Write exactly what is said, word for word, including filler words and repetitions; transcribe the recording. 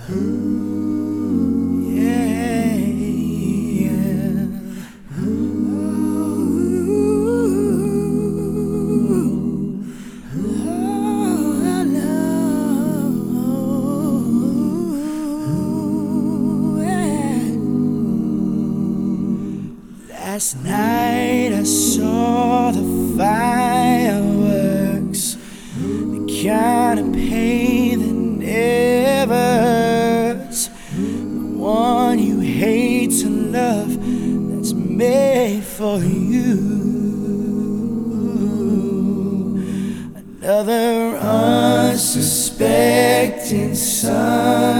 Ooh, yeah, yeah. Ooh, oh, I know, yeah. Last night I saw the fireworks, the kind of pain that never hurts, the one you hate to love, that's made for you. Another unsuspecting sun